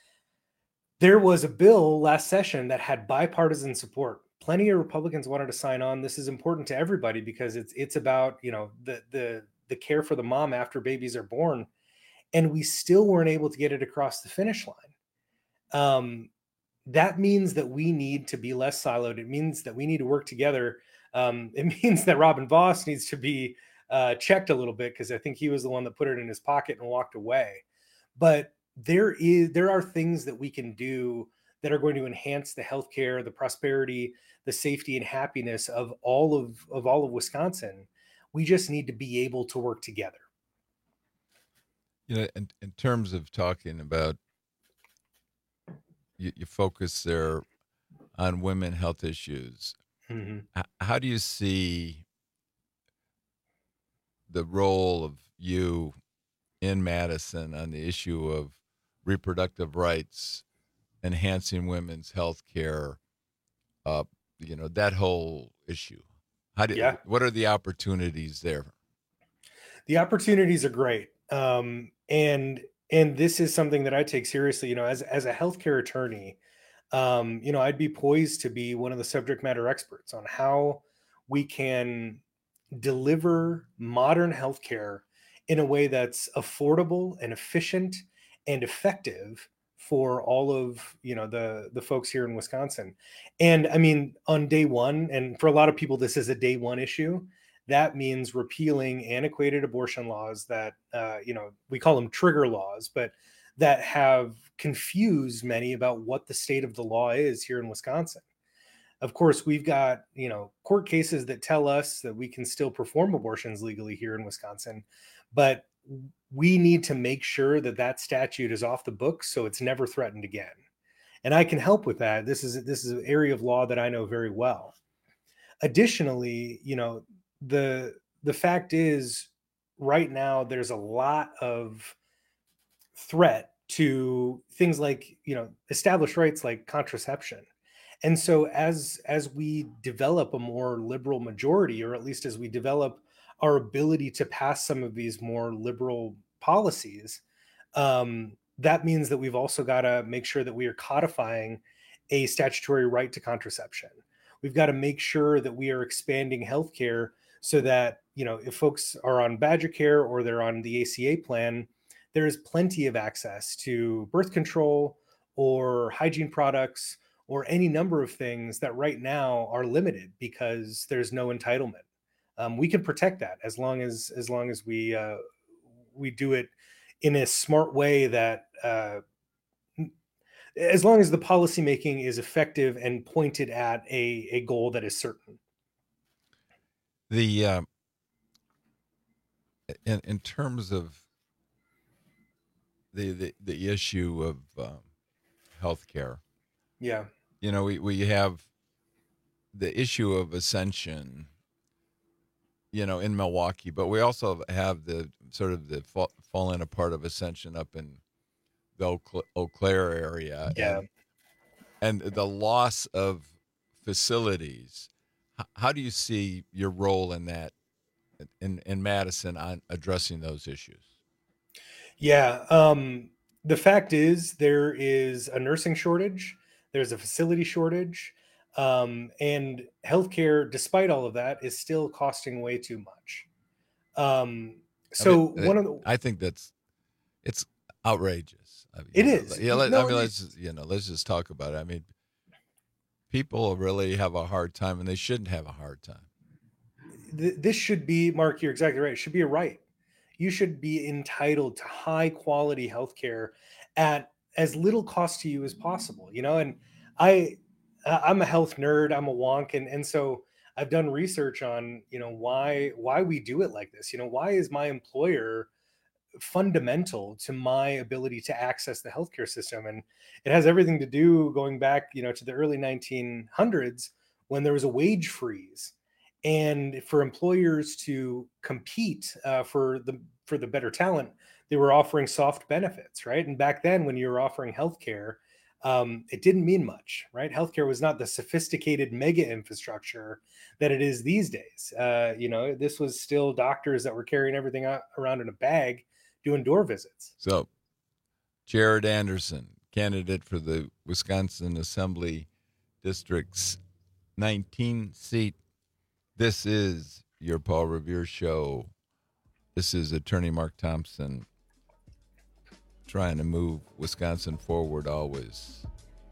There was a bill last session that had bipartisan support. Plenty of Republicans wanted to sign on. This is important to everybody because it's it's about, you know, the the the care for the mom after babies are born. And we still weren't able to get it across the finish line. Um, that means that we need to be less siloed. It means that we need to work together. Um, it means that Robin Vos needs to be uh, checked a little bit, because I think he was the one that put it in his pocket and walked away. But there is there are things that we can do that are going to enhance the healthcare, the prosperity, the safety and happiness of all of, of all of Wisconsin. We just need to be able to work together. You know, in, in terms of talking about, you, you focus there on women health issues. Mm-hmm. H- how do you see the role of you in Madison on the issue of reproductive rights, enhancing women's health care, uh, you know, that whole issue? How do, yeah. What are the opportunities there? The opportunities are great. Um, and, and this is something that I take seriously, you know, as, as a healthcare attorney, um, you know, I'd be poised to be one of the subject matter experts on how we can deliver modern healthcare in a way that's affordable and efficient and effective for all of, you know, the, the folks here in Wisconsin. And I mean, on day one, and for a lot of people, this is a day one issue, that means repealing antiquated abortion laws that, uh, you know, we call them trigger laws, but that have confused many about what the state of the law is here in Wisconsin. Of course, we've got, you know, court cases that tell us that we can still perform abortions legally here in Wisconsin, but we need to make sure that that statute is off the books so it's never threatened again. And I can help with that. This is this is an area of law that I know very well. Additionally, you know, the the fact is, right now there's a lot of threat to things like, you know, established rights like contraception. And so as as we develop a more liberal majority, or at least as we develop our ability to pass some of these more liberal policies, um, that means that we've also got to make sure that we are codifying a statutory right to contraception. we've got to make sure that we are expanding healthcare so that, you know, if folks are on Badger Care or they're on the A C A plan, there is plenty of access to birth control or hygiene products or any number of things that right now are limited because there's no entitlement. Um, we can protect that as long as as long as we uh, we do it in a smart way that uh, as long as the policymaking is effective and pointed at a, a goal that is certain. The uh, in in terms of the the, the issue of uh, healthcare, yeah, you know, we, we have the issue of Ascension, you know, in Milwaukee, but we also have the sort of the fall, falling apart of Ascension up in the Eau, Eau Claire area, yeah, and, and the loss of facilities. How do you see your role in that, in, in Madison, on addressing those issues? Yeah. Um, the fact is there is a nursing shortage. There's a facility shortage. Um, and healthcare, despite all of that, is still costing way too much. Um, so I mean, one of the, I think that's, it's outrageous. I mean, it know, is. Yeah. Let, no, I mean, let's just, you know, let's just talk about it. I mean, people really have a hard time, and they shouldn't have a hard time. Th- this should be, Mark, you're exactly right. It should be a right. You should be entitled to high quality healthcare at as little cost to you as possible, you know? And I, I'm a health nerd, I'm a wonk. And, and so I've done research on, you know, why, why we do it like this. You know, why is my employer fundamental to my ability to access the healthcare system? And it has everything to do going back, you know, to the early nineteen hundreds when there was a wage freeze. And for employers to compete uh, for the for the better talent, they were offering soft benefits, right? And back then, when you were offering healthcare, um, it didn't mean much, right? Healthcare was not the sophisticated mega infrastructure that it is these days. Uh, you know, this was still doctors that were carrying everything out, around in a bag, doing door visits. So, Jared Anderson, candidate for the Wisconsin Assembly District's nineteenth seat. This is your Paul Revere Show. This is Attorney Mark Thompson trying to move Wisconsin forward always.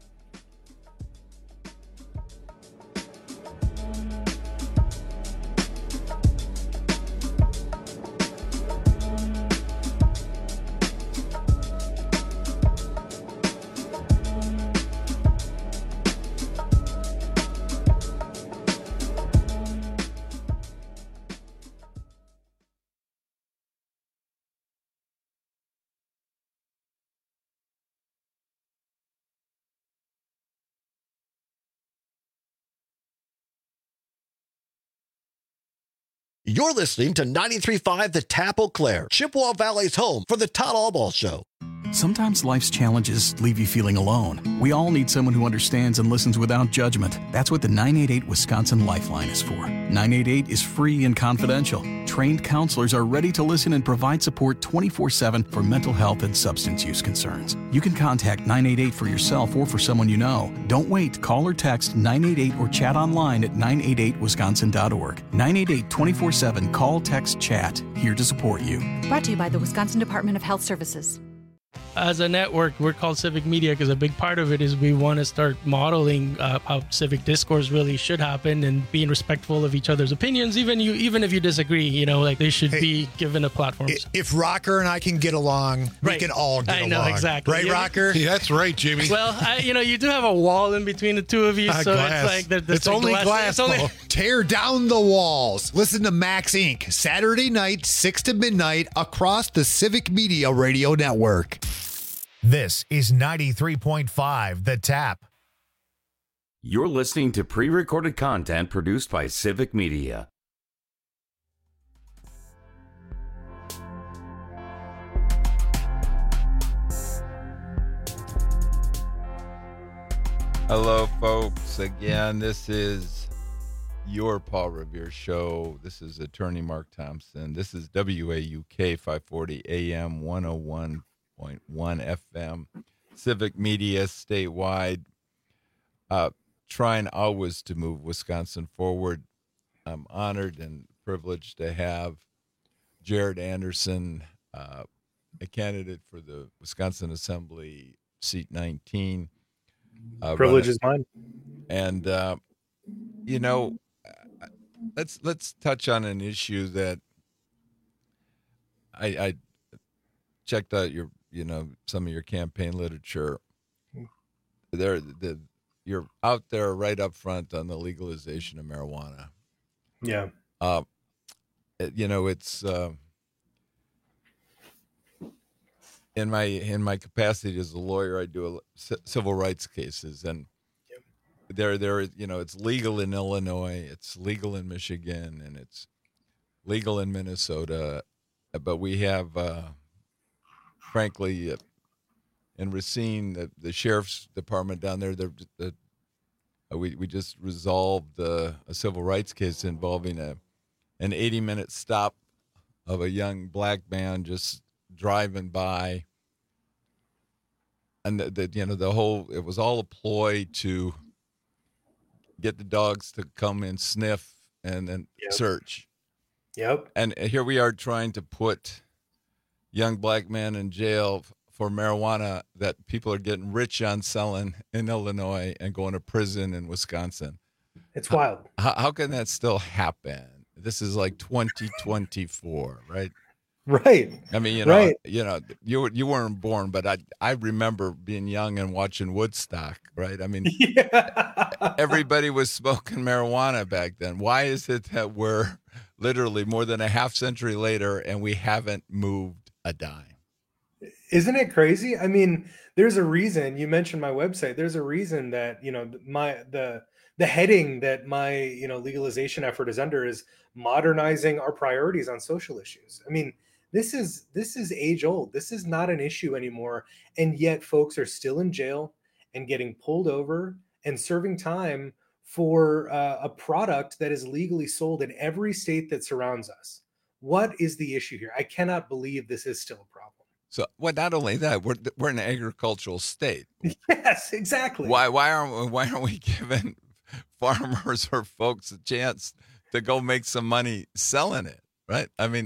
You're listening to ninety-three point five The Tap Eau Claire, Chippewa Valley's home for the Todd Allball Show. Sometimes life's challenges leave you feeling alone. We all need someone who understands and listens without judgment. That's what the nine eight eight Wisconsin Lifeline is for. nine eight eight is free and confidential. Trained counselors are ready to listen and provide support twenty-four seven for mental health and substance use concerns. You can contact nine eight eight for yourself or for someone you know. Don't wait. Call or text nine eight eight or chat online at nine eight eight wisconsin dot org. nine eight eight twenty-four seven. Call, text, chat. Here to support you. Brought to you by the Wisconsin Department of Health Services. As a network, we're called Civic Media because a big part of it is we want to start modeling uh, how civic discourse really should happen and being respectful of each other's opinions. Even you, even if you disagree, you know, like they should hey, be given a platform. If Rocker and I can get along, right. we can all get I along. know, exactly. Right, yeah. Rocker? Yeah, that's right, Jimmy. Well, I, you know, you do have a wall in between the two of you, uh, so glass. it's like the, the it's only glass. glass it's only... Tear down the walls. Listen to Max Incorporated. Saturday night, six to midnight, across the Civic Media Radio Network. This is ninety-three point five The Tap. You're listening to pre-recorded content produced by Civic Media. Hello, folks. Again, this is your Paul Revere Show. This is Attorney Mark Thompson. This is W A U K five forty A M one oh one point one F M, Civic Media statewide. Uh, trying always to move Wisconsin forward. I'm honored and privileged to have Jared Anderson, uh, a candidate for the Wisconsin Assembly, seat nineteen. Uh, Privilege running, is mine. And uh, you know, let's let's touch on an issue that I, I checked out your, you know, some of your campaign literature. There, the you're out there right up front on the legalization of marijuana. Yeah. Uh, it, you know, it's uh, in my in my capacity as a lawyer, I do a, c- civil rights cases, and yep. there there you know, it's legal in Illinois, it's legal in Michigan, and it's legal in Minnesota, but we have, uh, frankly, uh, in Racine, the, the sheriff's department down there, the, the uh, we we just resolved uh, a civil rights case involving a an eighty minute stop of a young black man just driving by, and the, the you know the whole it was all a ploy to get the dogs to come and sniff and then Yep. search. Yep. And here we are trying to put young black men in jail for marijuana that people are getting rich on selling in Illinois and going to prison in Wisconsin. It's wild. How, how can that still happen? This is like twenty twenty-four, right? Right. I mean, you know, Right. you know, you you weren't born, but I I remember being young and watching Woodstock, right? I mean, yeah. everybody was smoking marijuana back then. Why is it that we're literally more than a half century later and we haven't moved a dime? Isn't it crazy? I mean, there's a reason you mentioned my website. There's a reason that, you know, my the the heading that my, you know, legalization effort is under is modernizing our priorities on social issues. I mean, this is this is age old. This is not an issue anymore, and yet folks are still in jail and getting pulled over and serving time for uh, a product that is legally sold in every state that surrounds us. What is the issue here? I cannot believe this is still a problem. So, well, not only that, we're we're an agricultural state. Yes, exactly. Why why aren't we, why aren't we giving farmers or folks a chance to go make some money selling it? Right? I mean,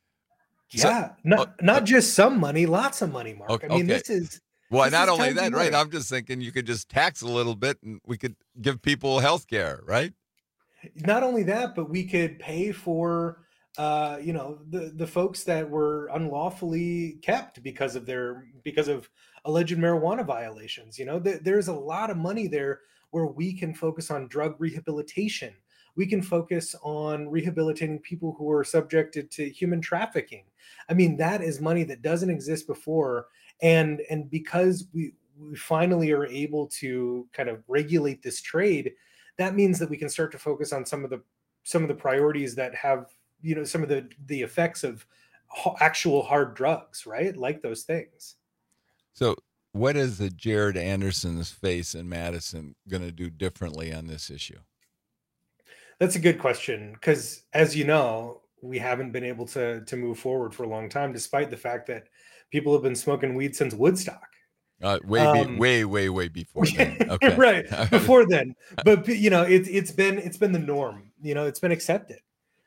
yeah, so, not uh, not just some money, lots of money, Mark. Okay, I mean, okay. this is well, this not is only tons of that, right? money. I'm just thinking you could just tax a little bit, and we could give people health care, right? Not only that, but we could pay for uh, you know, the the folks that were unlawfully kept because of their because of alleged marijuana violations. You know, th- there's a lot of money there where we can focus on drug rehabilitation. We can focus on rehabilitating people who are subjected to human trafficking. I mean, that is money that doesn't exist before, and and because we we finally are able to kind of regulate this trade, that means that we can start to focus on some of the some of the priorities that have, you know, some of the the effects of ho- actual hard drugs, right? Like those things. So, what is the Jared Anderson's face in Madison going to do differently on this issue? That's a good question, because as you know, we haven't been able to to move forward for a long time, despite the fact that people have been smoking weed since Woodstock. Uh, way, Um, be, way, way, way before then. Okay, right before then, but you know, it's it's been it's been the norm. You know, it's been accepted.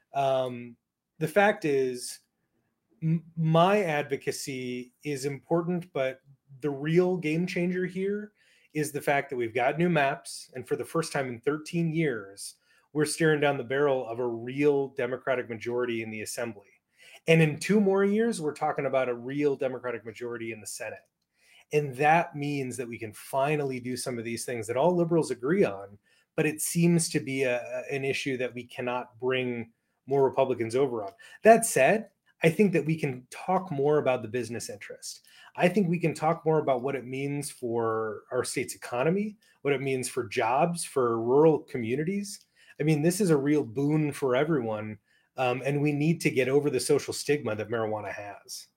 Um, the fact is, m- my advocacy is important, but the real game changer here is the fact that we've got new maps, and for the first time in thirteen years, we're staring down the barrel of a real Democratic majority in the Assembly. And in two more years, we're talking about a real Democratic majority in the Senate. And that means that we can finally do some of these things that all liberals agree on, but it seems to be a, an issue that we cannot bring more Republicans over on. That said, I think that we can talk more about the business interest. I think we can talk more about what it means for our state's economy, what it means for jobs, for rural communities. I mean, this is a real boon for everyone, um, and we need to get over the social stigma that marijuana has.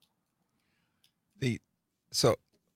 The so,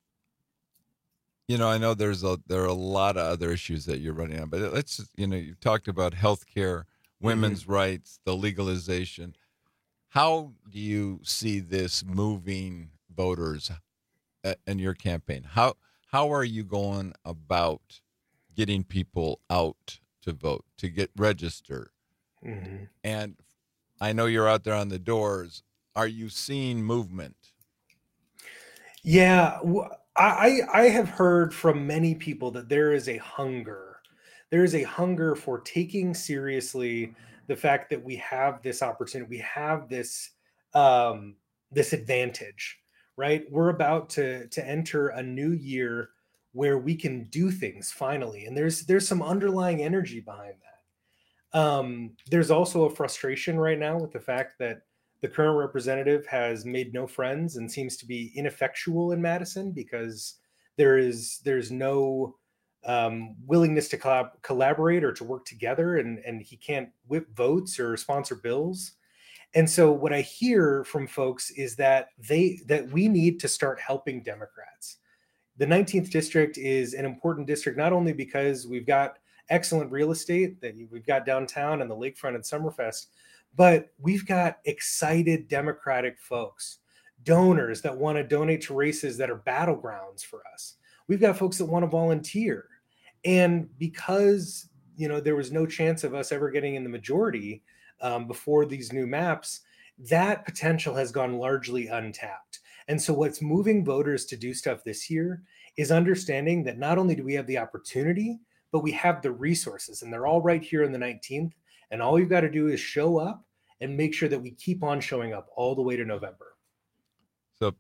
you know, I know there's a there are a lot of other issues that you're running on, but let's just, you know, you talked about healthcare, women's mm-hmm. rights, the legalization. How do you see this moving voters in your campaign? How how are you going about getting people out to vote, to get registered. Mm-hmm. And I know you're out there on the doors. Are you seeing movement? Yeah, I, I have heard from many people that there is a hunger. There is a hunger for taking seriously the fact that we have this opportunity. We have this um, this advantage, right? We're about to to enter a new year where we can do things finally, and there's there's some underlying energy behind that. Um, there's also a frustration right now with the fact that the current representative has made no friends and seems to be ineffectual in Madison because there is there's no um, willingness to collab- collaborate or to work together, and, and he can't whip votes or sponsor bills. And so what I hear from folks is that they that we need to start helping Democrats. The nineteenth district is an important district, not only because we've got excellent real estate that we've got downtown and the lakefront and Summerfest, but we've got excited Democratic folks, donors that want to donate to races that are battlegrounds for us. We've got folks that want to volunteer. And because, you know, there was no chance of us ever getting in the majority um, before these new maps, that potential has gone largely untapped. And so what's moving voters to do stuff this year is understanding that not only do we have the opportunity, but we have the resources, and they're all right here in the nineteenth. And all you've got to do is show up and make sure that we keep on showing up all the way to November. So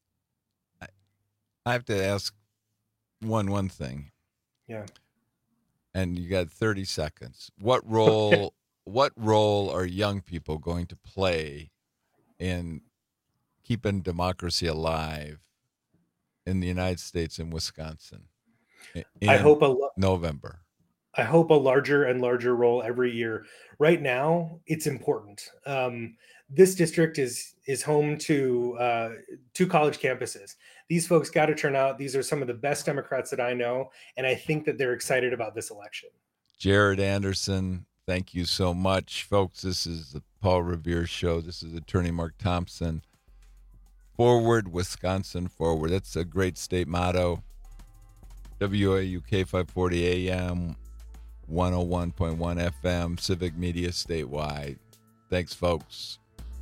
I have to ask one one thing. Yeah. And you got thirty seconds. What role what role are young people going to play in keeping democracy alive in the United States and Wisconsin in I hope a lo- November? I hope a larger and larger role every year. Right now, it's important. Um, this district is is home to uh, two college campuses. These folks got to turn out. These are some of the best Democrats that I know, and I think that they're excited about this election. Jared Anderson, thank you so much. Folks, this is the Paul Revere Show. This is Attorney Mark Thompson. Forward, Wisconsin, forward. That's a great state motto. W A U K five forty A M, one oh one point one F M, Civic Media statewide. Thanks, folks.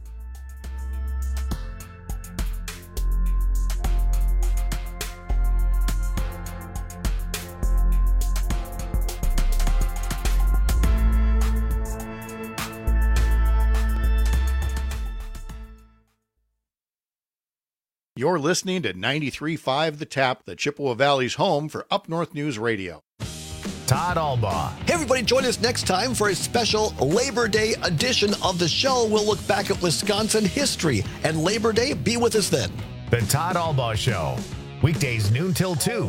You're listening to ninety-three point five The Tap, the Chippewa Valley's home for Up North News Radio. Todd Albaugh. Hey, everybody, join us next time for a special Labor Day edition of the show. We'll look back at Wisconsin history and Labor Day. Be with us then. The Todd Albaugh Show. Weekdays noon till two.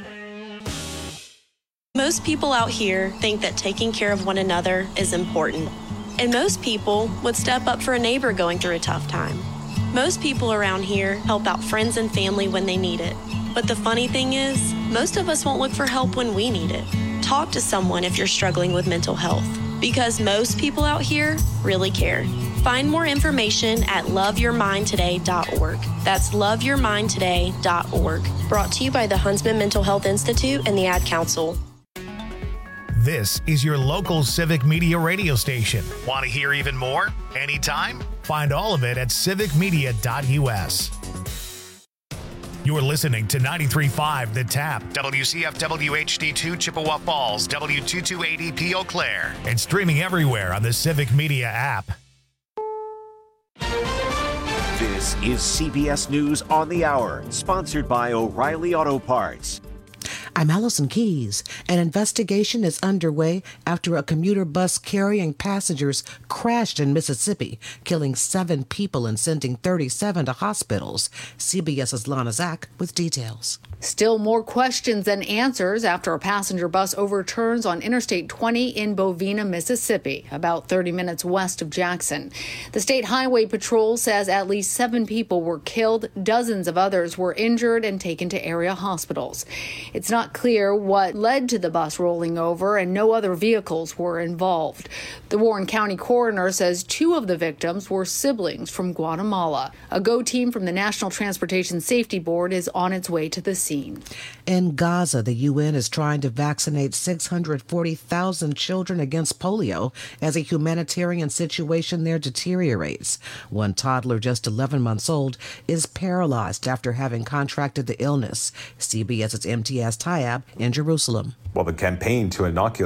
Most people out here think that taking care of one another is important. And most people would step up for a neighbor going through a tough time. Most people around here help out friends and family when they need it. But the funny thing is, most of us won't look for help when we need it. Talk to someone if you're struggling with mental health, because most people out here really care. Find more information at love your mind today dot org. That's love your mind today dot org. Brought to you by the Huntsman Mental Health Institute and the Ad Council. This is your local Civic Media radio station. Want to hear even more? Anytime? Find all of it at civic media dot U S. You're listening to ninety-three point five The Tap, W C F W H D two Chippewa Falls, W two two eight E P Eau Claire, and streaming everywhere on the Civic Media app. This is C B S News on the Hour, sponsored by O'Reilly Auto Parts. I'm Allison Keys. An investigation is underway after a commuter bus carrying passengers crashed in Mississippi, killing seven people and sending thirty-seven to hospitals. CBS's Lana Zach with details. Still more questions than answers after a passenger bus overturns on Interstate twenty in Bovina, Mississippi, about thirty minutes west of Jackson. The State Highway Patrol says at least seven people were killed. Dozens of others were injured and taken to area hospitals. It's not not clear what led to the bus rolling over, and no other vehicles were involved. The Warren County coroner says two of the victims were siblings from Guatemala. A GO team from the National Transportation Safety Board is on its way to the scene. In Gaza, the U N is trying to vaccinate six hundred forty thousand children against polio as a humanitarian situation there deteriorates. One toddler, just eleven months old, is paralyzed after having contracted the illness. CBS's Imtiaz Tyab in Jerusalem. Well, the campaign to inoculate